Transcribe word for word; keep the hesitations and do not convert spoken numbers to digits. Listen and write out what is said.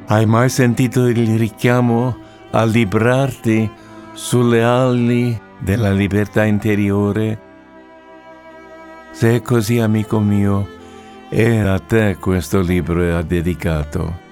Hai mai sentito il richiamo a librarti sulle ali della libertà interiore? Se è così, amico mio, è a te questo libro è dedicato.